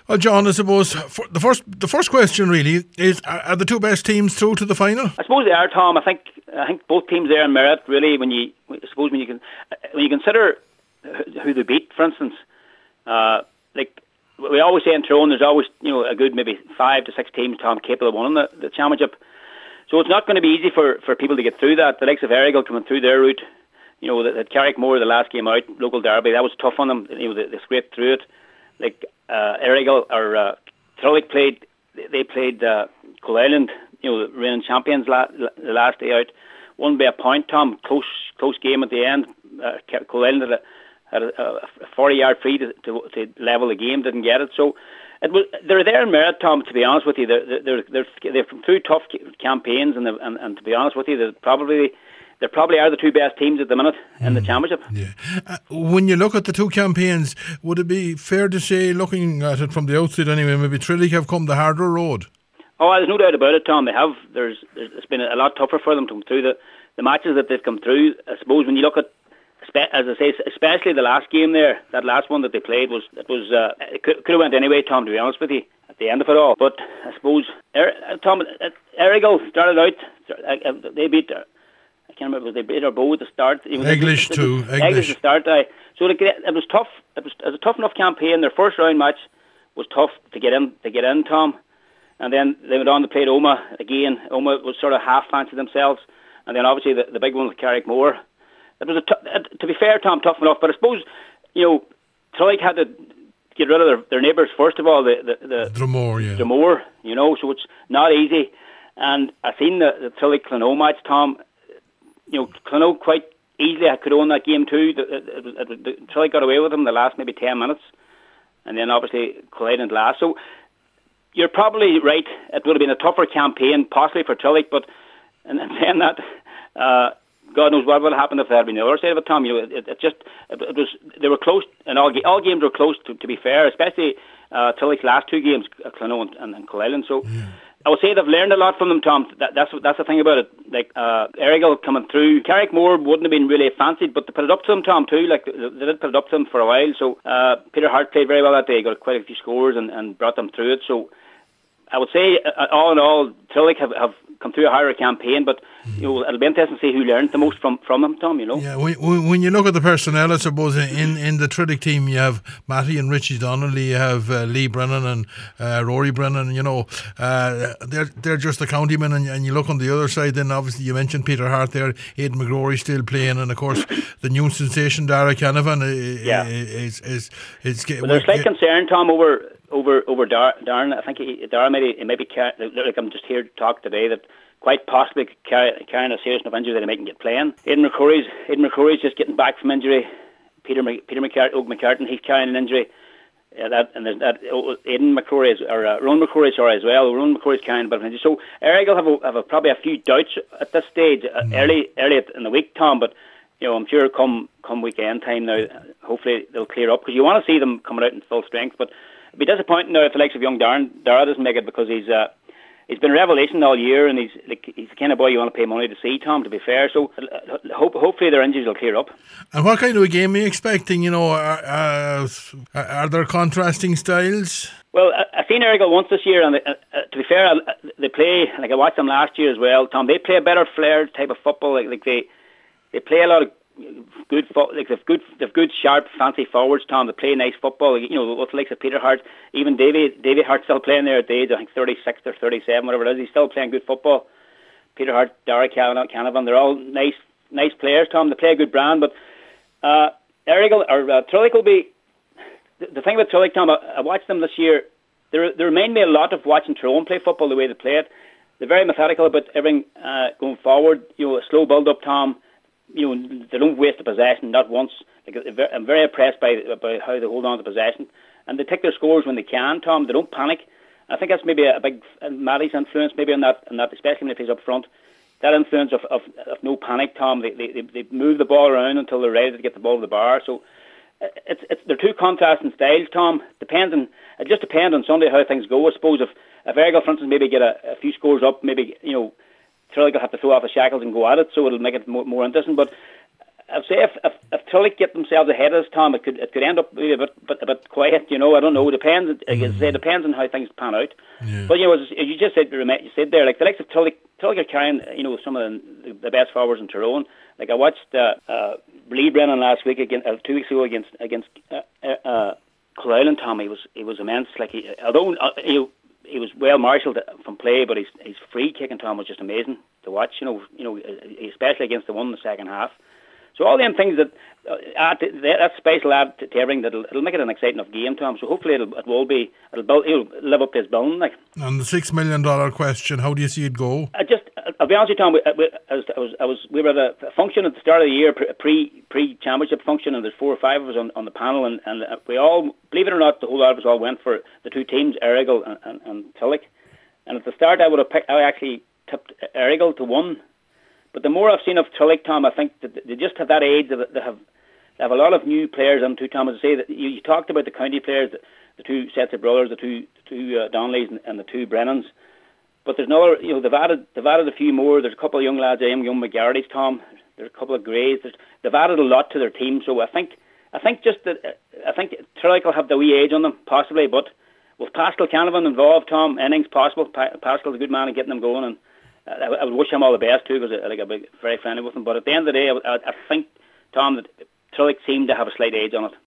Well, John, I suppose the first question really is: are the two best teams through to the final? I suppose they are, Tom. I think both teams there in merit. Really, when you consider who they beat, for instance, like we always say in Tyrone, there's always a good maybe 5 to 6 teams, Tom, capable of winning the championship. So it's not going to be easy for people to get through that. The likes of Errigal coming through their route, that Carrickmore the last game out, local derby, that was tough on them. They scraped through it. Like Errigal or Thurles played Coal Island, the reigning champions the last day out. Won by a point, Tom. Close game at the end. Coal Island had a 40-yard free to level the game, didn't get it. So they're there in merit, Tom. To be honest with you, they've come through tough campaigns, and to be honest with you, they probably are the two best teams at the minute in the championship. Yeah. When you look at the two campaigns, would it be fair to say, looking at it from the outside anyway, maybe Trillick have come the harder road? Oh, there's no doubt about it, Tom. They have. It's been a lot tougher for them to come through the matches that they've come through. I suppose when you look at, as I say, especially the last game there, that last one that they played it could have went anyway, Tom, to be honest with you, at the end of it all. But I suppose Tom, Errigal started out. They beat. I can't remember. They beat Arboe at the start. English too. English to start. So it was tough. It was a tough enough campaign. Their first round match was tough to get in, Tom. And then they went on to play Omagh again. Omagh was sort of half fancied themselves, and then obviously the big one with Carrickmore. It was to be fair, Tom, tough enough. But I suppose Trillick had to get rid of their neighbours first of all. The Dromore, yeah. Dromore, so it's not easy. And I seen the Trillick Clonoe match, Tom. Clonoe quite easily could own that game too. Trillick got away with them the last maybe 10 minutes, and then obviously collided last. So you're probably right. It would have been a tougher campaign, possibly for Trillick, but and saying that, God knows what would have happened if they had been the other side of it, Tom. It was they were close, and all games were close. To be fair, especially Trillick's last two games, Clonoe and Coal Island. So I would say they've learned a lot from them, Tom. That's the thing about it. Like Errigal coming through, Carrickmore wouldn't have been really fancied, but they put it up to them, Tom, too. Like they did put it up to them for a while. So Peter Hart played very well that day. He got quite a few scores and brought them through it. So I would say, all in all, Trillick have come through a harder campaign, but it'll be interesting to see who learned the most from them, Tom. Yeah, when you look at the personnel, I suppose in the Trillick team you have Matty and Richie Donnelly, you have Lee Brennan and Rory Brennan. They're just the county men, and you look on the other side. Then obviously you mentioned Peter Hart there, Aidan McGrory still playing, and of course the new sensation Dara Canavan is. Well, there's slight concern, Tom, over Darren. I think Darren maybe like I'm just here to talk today that quite possibly carrying a serious enough injury that he mightn't get playing. Aidan McCrory's just getting back from injury. Peter McCartan, he's carrying an injury. Aidan McCrory Rowan McCrory as well. Rowan McCrory's carrying a bit of injury. So Errigal have probably a few doubts at this stage, early in the week, Tom. But I'm sure come weekend time now, hopefully they'll clear up, because you want to see them coming out in full strength. But it'd be disappointing now if the likes of young Dara doesn't make it, because he's been a revelation all year, and he's the kind of boy you want to pay money to see, Tom, to be fair. So hopefully their injuries will clear up. And what kind of a game are you expecting? Are there contrasting styles? Well, I've seen Errigal once this year, and to be fair, they play, like I watched them last year as well, Tom. They play a better flair type of football. Like they play a lot of good, they've good sharp fancy forwards, Tom. They play nice football. What's the likes of Peter Hart, even Davy Hart still playing there at the age, I think 36 or 37, whatever it is. He's still playing good football. Peter Hart, Dara Canavan, they're all nice players, Tom. They play a good brand, but Errigal or Trillick will be the thing about Trillick, Tom. I watched them this year. They remind me a lot of watching Tyrone play football, the way they play it. They're very methodical about everything going forward. A slow build up, Tom. They don't waste the possession, not once. I'm very impressed by how they hold on to possession, and they take their scores when they can, Tom. They don't panic. I think that's maybe a big Matty's influence, maybe on that, especially when he's up front. That influence of no panic, Tom. They move the ball around until they're ready to get the ball to the bar. So they're two contrasting styles, Tom. It just depends on Sunday how things go. I suppose if Errigal, for instance, maybe get a few scores up, maybe Trillick will have to throw off the shackles and go at it, so it'll make it more interesting. But I'd say if Tulloch get themselves ahead of us, Tom, it could end up maybe a bit quiet. I don't know. It depends. It depends on how things pan out. Yeah. But as you just said, you said there, like the likes of Tulloch are carrying some of the best forwards in Tyrone. Like I watched Lee Brennan last week 2 weeks ago against Cloyland. Tom, he was immense. Like although he was well marshalled from play, but his free kicking, Tom, was just amazing to watch. Especially against the one in the second half. So all them things that space will add to everything, it'll make it an exciting enough game, Tom. So hopefully it'll live up to his billing. Like. And the $6 million question, how do you see it go? I'll be honest with you, Tom. We were at a function at the start of the year, pre-championship function, and there's 4 or 5 of us on the panel, and we all, believe it or not, the whole lot of us all went for the two teams, Errigal and Tulloch. And at the start, I actually tipped Errigal to 1. But the more I've seen of Tulloch, Tom, I think that they just have that age. They have a lot of new players on too, Tom. As I say, that you talked about the county players, the 2 sets of brothers, the two Donnellys and the 2 Brennans. But there's another, they've added a few more. There's a couple of young lads, young McGarry's, Tom. There's a couple of Greys. They've added a lot to their team. So I think Tulloch will have the wee age on them, possibly. But with Pascal Canavan involved, Tom, anything's possible. Pascal's a good man at getting them going, and I would wish him all the best too, because I'd be very friendly with him. But at the end of the day, I think, Tom, that Tulloch seemed to have a slight age on it.